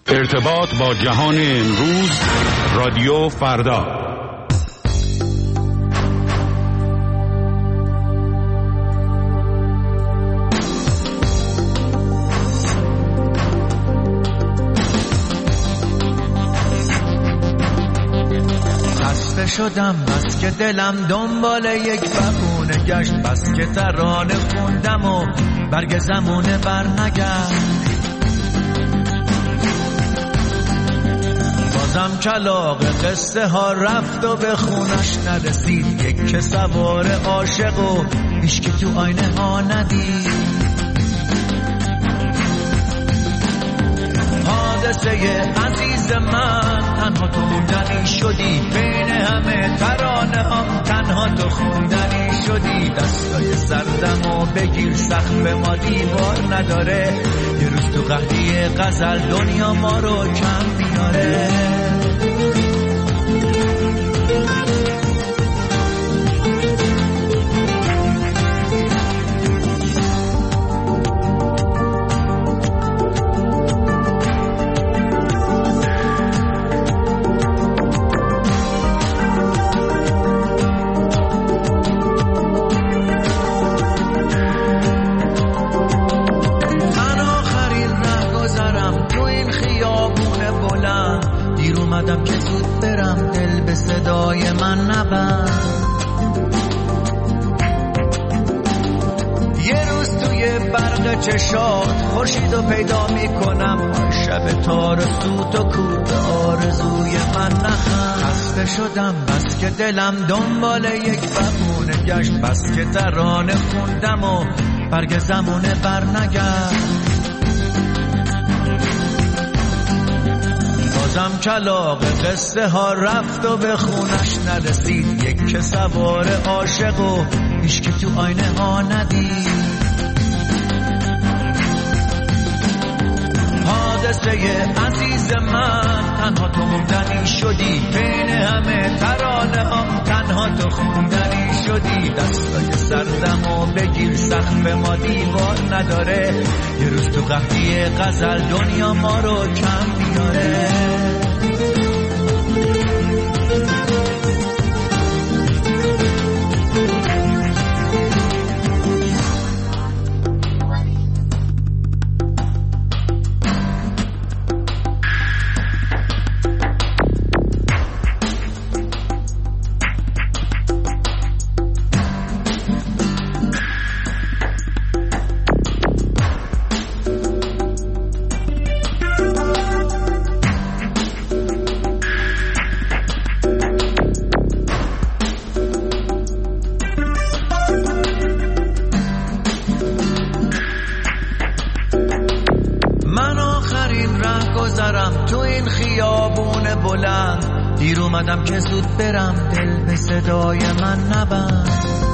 ارتباط با جهان امروز، رادیو فردا. خسته شدم بس که دلم دنبال یک بهونه گشت، بس که ترانه خوندم و برگ زمونه برنگشت. بازم کلاغ قصه ها رفت و به خونش نرسید، یک که سوار عاشق و هیچکی تو آینه ها ندید. حادثه عزیز من، تنها تو موندنی شدی، بین همه ترانه هم تنها تو خوندنی شدی. دستای سردم و بگیر، سقف ما دیوار نداره، یه روز تو قحطی غزل دنیا ما رو کم میاره. صدای من نبند، یه روز توی برق چشات خورشیدو پیدا میکنم، شب تارسوت و کود آرزوی من نخند. خسته شدم بس که دلم دنبال یک بهونه گشت، بس که ترانه خوندم و برگ زمونه برنگشت. بازم کلاغ قصه ها رفت و به خونش نرسید، یک که سوار عاشق و هیچکی تو آینه ها ندید. حادثه عزیز من، تنها تو موندنی شدی، بین همه ترانه هم تنها تو خوندنی شدی. دستای سردم و بگیر، سقف ما دیوار نداره، یه روز تو قحطی غزل دنیا ما رو کم میاره. تو این خیابون بلند، دیر اومدم که زود برم، دل به صدای من نبند.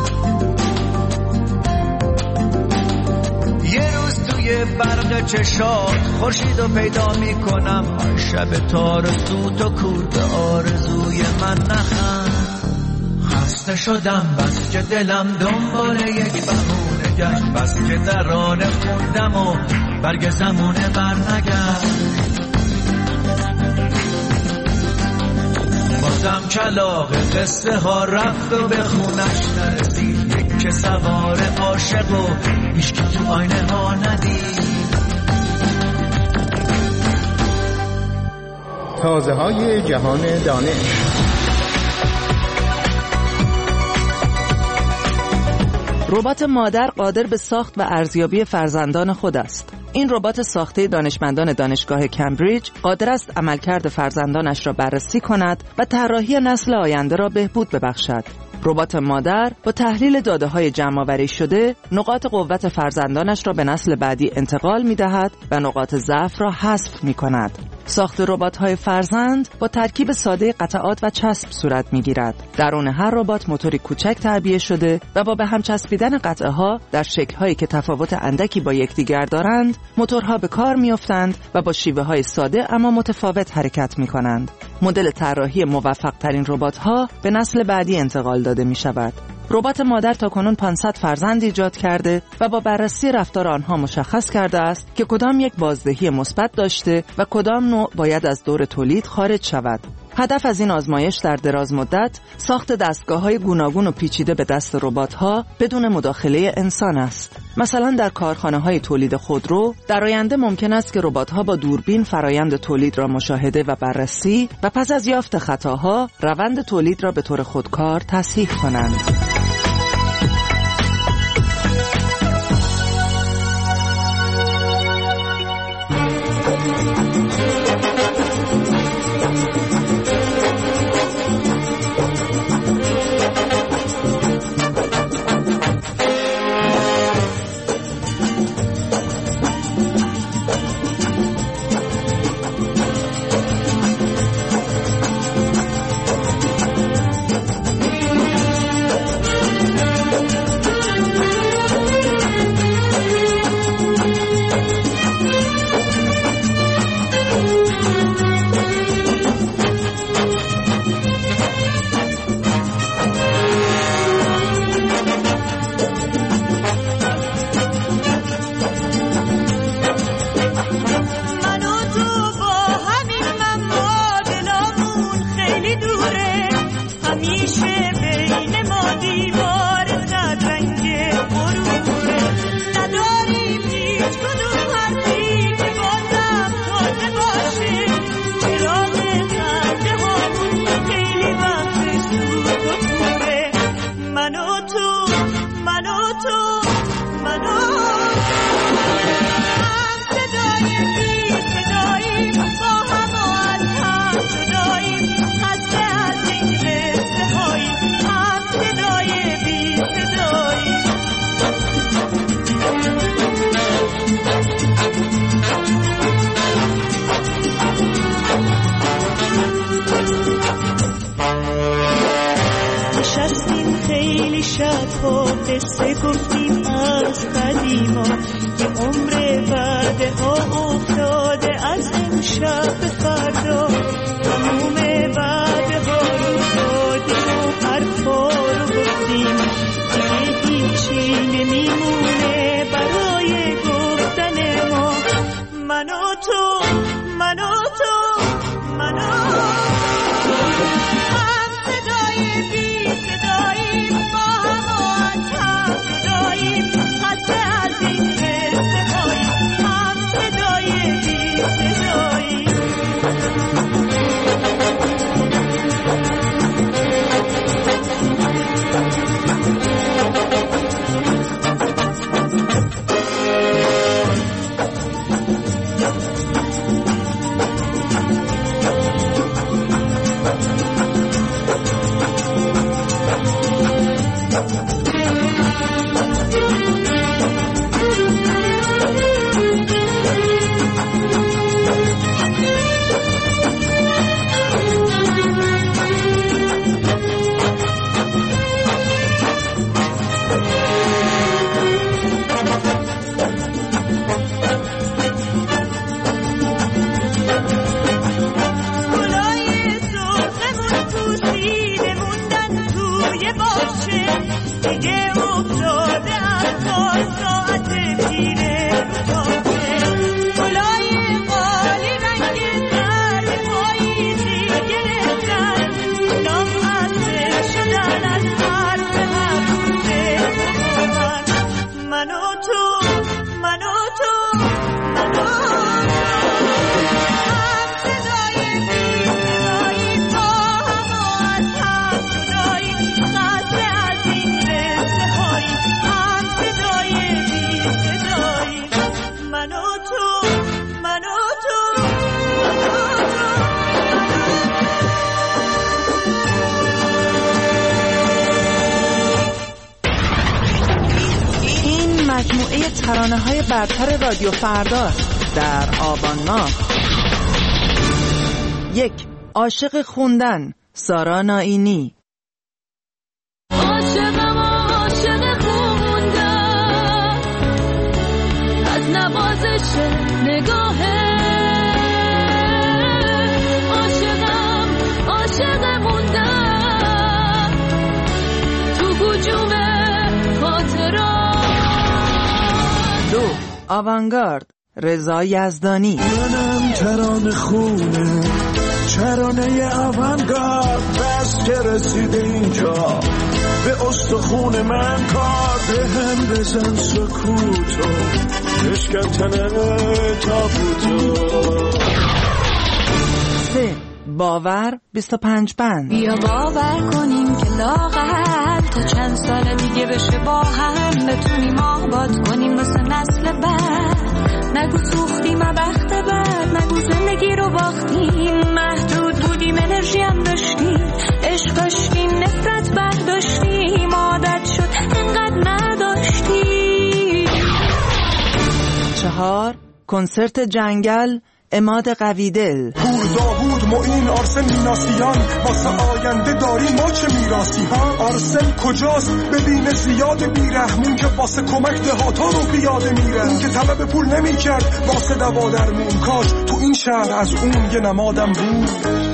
یه روز توی برق چشات خورشیدو پیدا میکنم، شب تارسوت و کورد آرزوی من نخند. خسته شدم بس که دلم دنبال یک بهونه گشت، بس که ترانه خوندم و برگ زمونه برنگشت. بازم کلاغ قصه ها رفت و به خونش نرسید، یک که سوار عاشق و هیچکی تو آینه ها ندید. تازه های جهان دانش. ربات مادر قادر به ساخت و ارزیابی فرزندان خود است. این ربات ساخته دانشمندان دانشگاه کمبریج قادر است عملکرد فرزندانش را بررسی کند و طراحی نسل آینده را بهبود ببخشد. ربات مادر با تحلیل داده‌های جمع‌آوری شده نقاط قوت فرزندانش را به نسل بعدی انتقال می‌دهد و نقاط ضعف را حذف می‌کند. ساخت ربات‌های فرزند با ترکیب ساده قطعات و چسب صورت می‌گیرد. درون هر ربات موتوری کوچک تعبیه شده و با به هم چسبیدن قطعه‌ها در شکل‌هایی که تفاوت اندکی با یکدیگر دارند، موتورها به کار می‌افتند و با شیوه‌های ساده اما متفاوت حرکت می‌کنند. مدل طراحی موفق‌ترین ربات‌ها به نسل بعدی انتقال داده می‌شود. ربات مادر تاکنون 500 فرزند ایجاد کرده و با بررسی رفتار آنها مشخص کرده است که کدام یک بازدهی مثبت داشته و کدام نوع باید از دور تولید خارج شود. هدف از این آزمایش در دراز مدت ساخت دستگاه‌های گوناگون و پیچیده به دست ربات‌ها بدون مداخله انسان است. مثلا در کارخانه‌های تولید خودرو در آینده ممکن است که ربات‌ها با دوربین فرایند تولید را مشاهده و بررسی و پس از یافت خطاها روند تولید را به طور خودکار تصحیح کنند. قصه گفتیم از قدیما که عمر بعد ها افتاده از امشب به فردا، تموم بعد ها رو دادیم و حرفا رو گفتیم، دیگه هیچی نمیمونه برای گفتن ما. من و تو من و تو من و هم صدای بی صداییم، با هم هم صداییم، خسته از این قصه هاییم، هم صدای بی صداییم. ترانه‌های برتر رادیو فردا در آبان ماه. 1. عاشق خوندن، سارا نائینی. عاشقم عاشق خوندن، از نوازش نگاهه، عاشقم عاشق موندن، تو هجوم آوانگارد رضا یزدانی. منم ترانه خونه، ترانه آوانگارد، بس که رسیده اینجا به استخون من کار، به هم بزن سکوتو بشکن تنه تابوتو. 3. باور 25 بند. بیا باور کنیم که لاغر تا چند سال دیگه بشه با هم بتونیم آباد کنیم واسه نسل بعد. نگو سوختیم وقت بعد، نگو زندگی رو باختیم، محدود بودیم انرژی هم داشتیم، عشق داشتیم نفرت برداشتیم، عادت شد انقدر نداشتیم. 4. کنسرت جنگل عماد قویدل. پور داوود معین آرسل میناسیان، واسه آینده داریم ما چه میراسی ها. آرسل کجاست ببین زیاد بیرحمون که واسه کمک دهاتا رو پیاده میره. اون که طلب پول نمی کرد واسه دوا درمون، کاش تو این شهر از اون یه نمادم بود.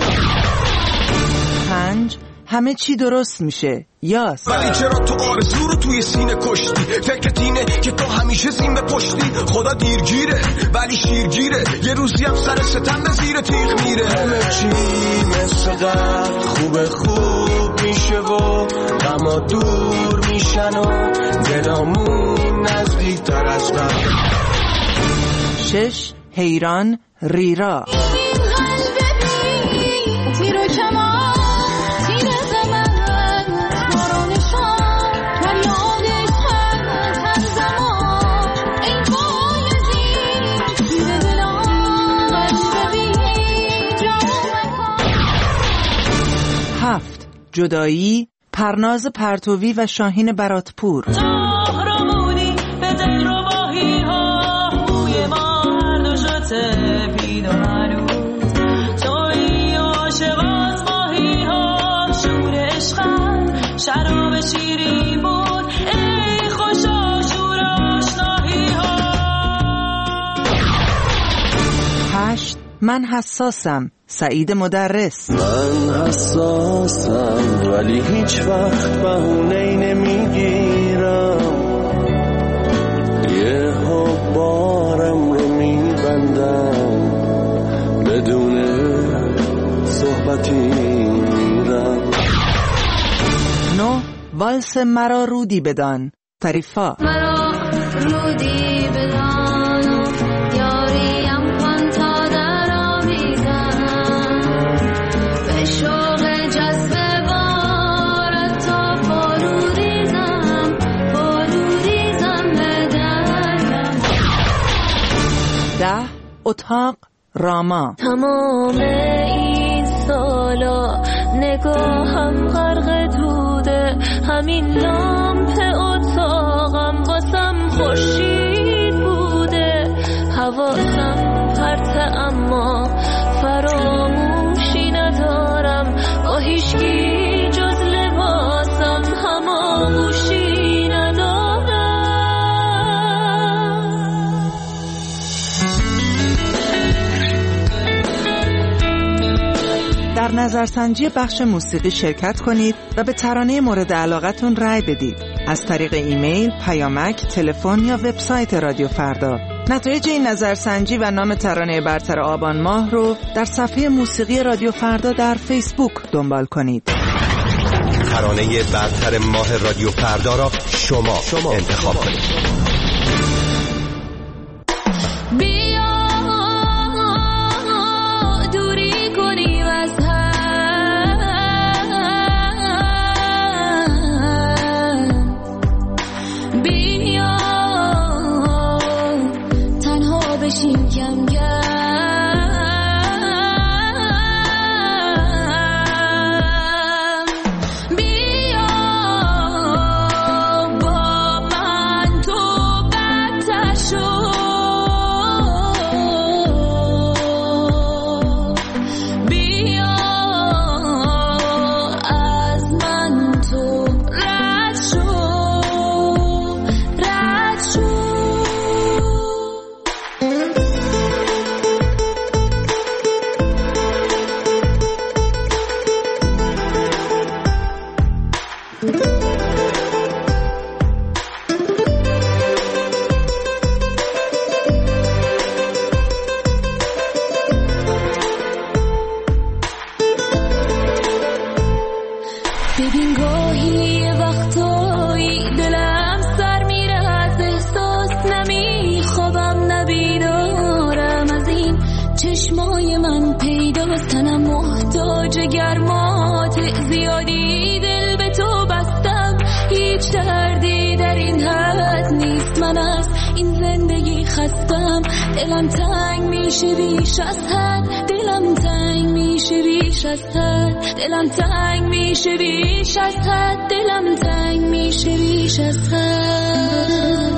5. همه چی درست میشه یاس. ولی چرا تو آرزو رو توی سینه کشتی؟ فکرت اینه که تو همیشه زین به پشتی. خدا دیرگیره ولی شیرگیره، یه روزی هم سر ستم به زیر تیغ میره. همه چی مثل قبل خوب میشه و غما دور میشن و دلامون نزدیک تر از قبل. 6. حیران ریرا. جدایی پرناز پرتوی و شاهین براتپور. رامونی به دل رو باهی ها، موی ما هر دو شده پید و هنوز توی عاشق از ماهی ها، شور عشقم شراب شیرین بود، ای خوشا شور آشناهی ها. 8. من حساسم سعید مدرس. من حساسم ولی هیچ وقت بهونه‌ای نمیگیرم، یه بارم رو میبندم بدون صحبتی میرم. 9. والس مرا رودی بدان طریفا. مرا رودی بدان یاریم کن تا در آویزم، به شوق جذب بارت تا پاروریزم به درم. 10. اتاق راما. تمام این سالا نگاهم غرق دوده، همین لامپ اتاقم واسم خورشید بوده، حواسم پرته اما فراموشی ندارم، با هیچکی جز لباسم هماغوشی ندارم. در نظرسنجی بخش موسیقی شرکت کنید و به ترانه مورد علاقتون رأی بدید از طریق ایمیل، پیامک، تلفن یا وبسایت رادیو فردا. نتایج این نظرسنجی و نام ترانه برتر آبان ماه رو در صفحه موسیقی رادیو فردا در فیسبوک دنبال کنید. ترانه برتر ماه رادیو فردا را شما انتخاب کنید. تا جگرمات زیادی دل به تو بستم، هیچ دردی در این حد نیست، من از این زندگی خستم. دلم تنگ میشه بیش از حد، دلم تنگ میشه بیش از حد، دلم تنگ میشه بیش از حد، دلم تنگ میشه بیش از حد.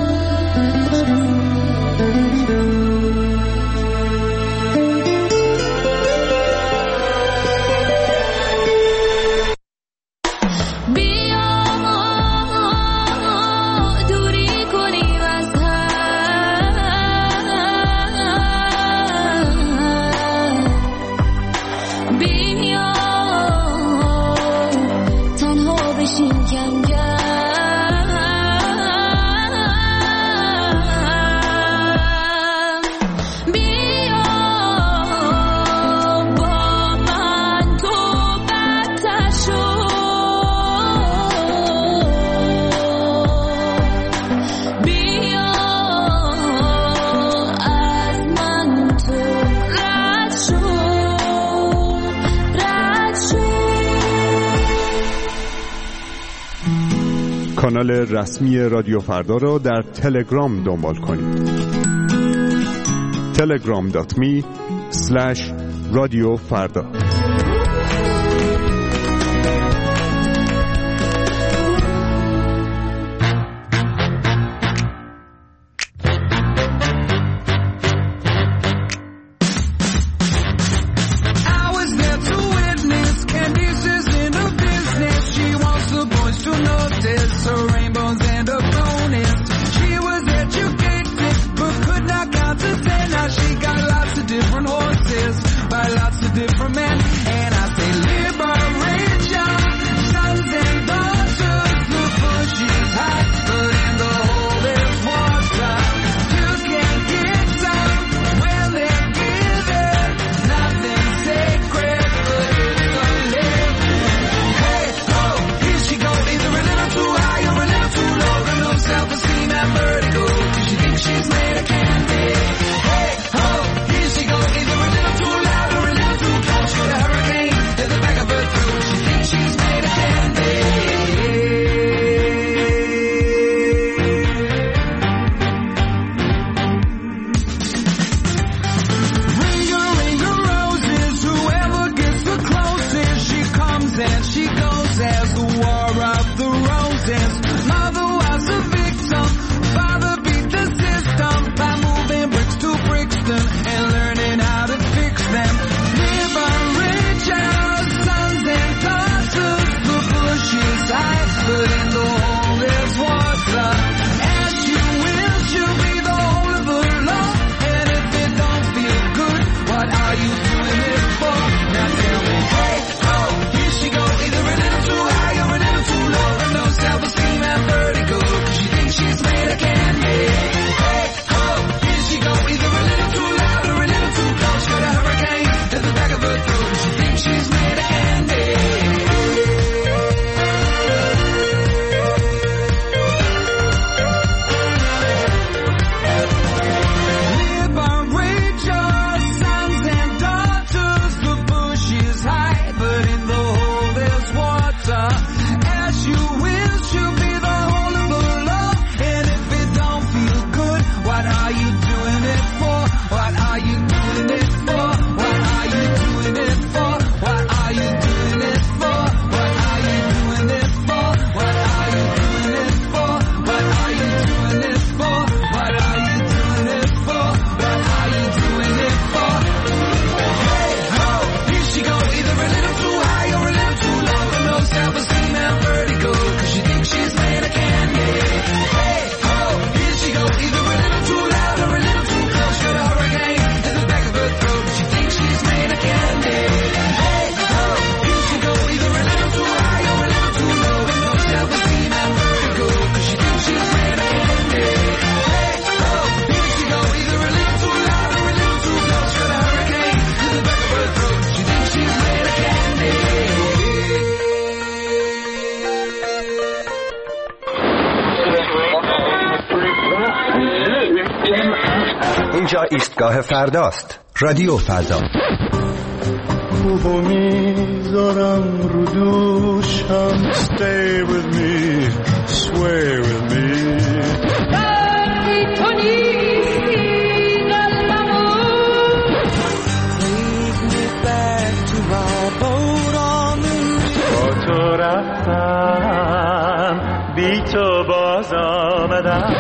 کانال رسمی رادیو فردا را در تلگرام دنبال کنید. telegram.me/رادیوفردا. اینجا ایستگاه فرداست. رادیو فردا. کوبو میذارم رو دوشم. Stay with me, sway with me. تو نیستی قلبمو. Lead me back to my boat on the river. با تو رفتم بی تو باز آمدم.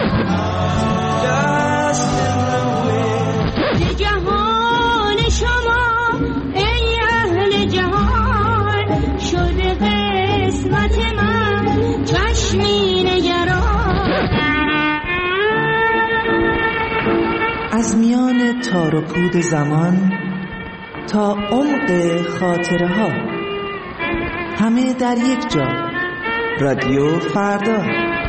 Dust in the wind. جهان شما ای اهل جهان شده قسمت من چشمی نگران. از میان تار و پود زمان تا عمق خاطره ها، همه در یک جا. رادیو فردا.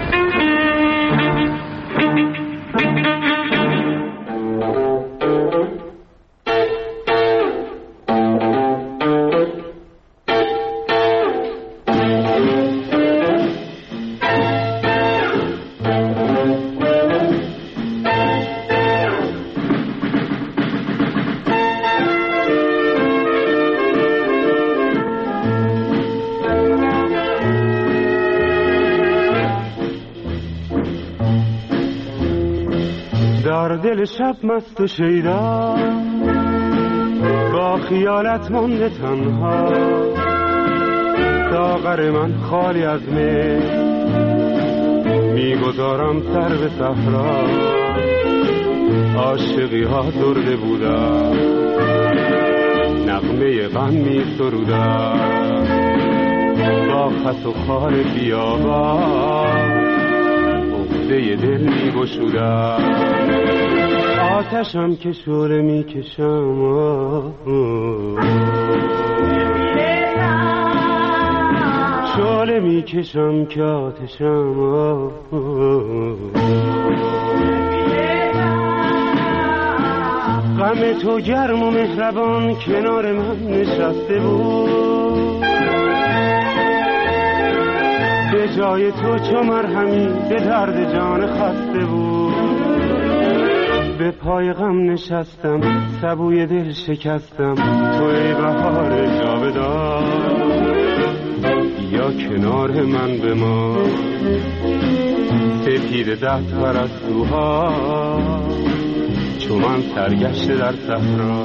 در دل شب مست و شیدا با خیالت مونده تنها. ساغر من خالی از می میگذارم سر به صحرا. عاشقی ها درده بودم نغمه غم می سرودم. با خس و خار بیابان عقده دل می گشودم. آتشم که شعله می کشم، شعله می کشم که آتشم. غم تو گرم و مهربان کنار من نشسته بود. به جای تو چو مرهمی به درد جان خسته بود. به پای غم نشستم سبوی دل شکستم. تو ای بهار جاودان یا کنار من بمان. سپید دست پرستوها چو من سرگشته در صحرا.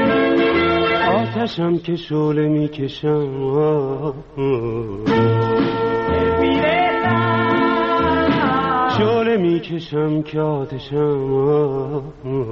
آتشم که شعله می کشم، شعله می کشم که آتشم.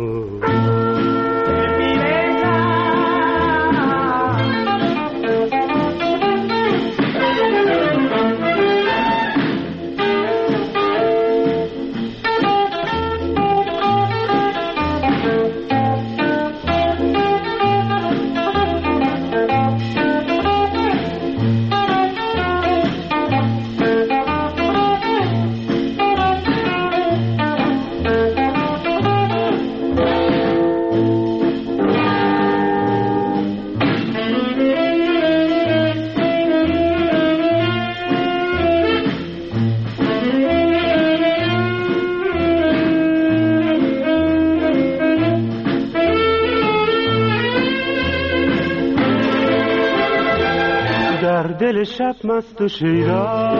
دل شب مست و شیدا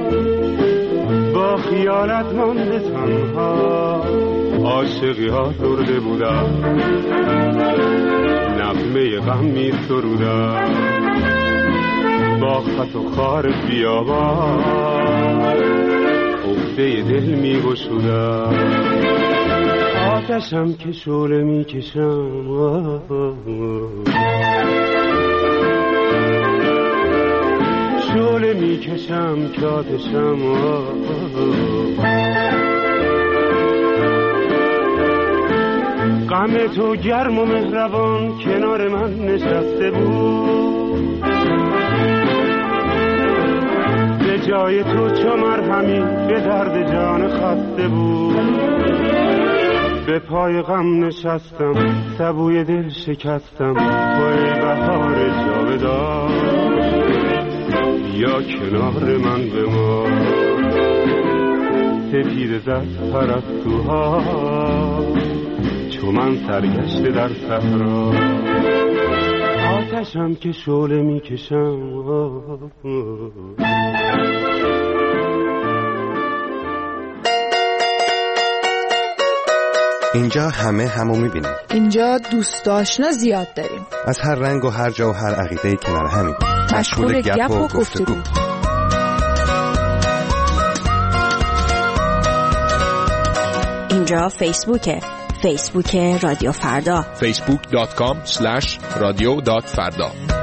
با خیالت مانده تنها. عاشقی ها درده بودم نغمه غم می سرودم. با خط و خار بیابان عقده دل می گشودم. آتشم که شعله می کشم، شعله می کشم که آتشم. غم تو گرم و مهربان کنار من نشسته بود. به جای تو چو مرهمی به درد جان خسته بود. به پای غم نشستم سبوی دل شکستم. تو ای بهار جاودان یا کنار من بمان. سپید دست پرستوها چو من سرگشته در صحرا. آتشم که شعله میکشم. اینجا همه همو میبینیم. اینجا دوست آشنا زیاد داریم. از هر رنگ و هر جا و هر عقیده‌ای کنار همیم. مشغول گپ و گفتگو. اینجا فیسبوک رادیو فردا. facebook.com/radio.farda